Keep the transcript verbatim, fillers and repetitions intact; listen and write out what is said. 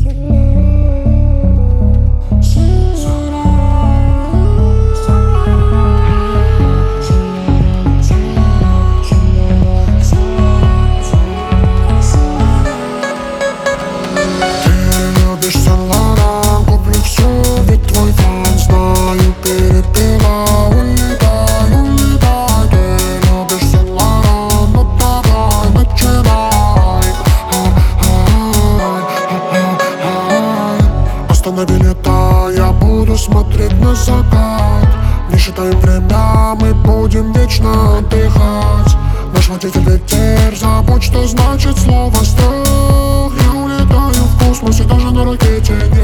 Останови лето, я буду смотреть на закат. Не считаем время, мы будем вечно отдыхать. Наш водитель ветер, забудь, что значит слово страх. Я улетаю в космос и даже на ракете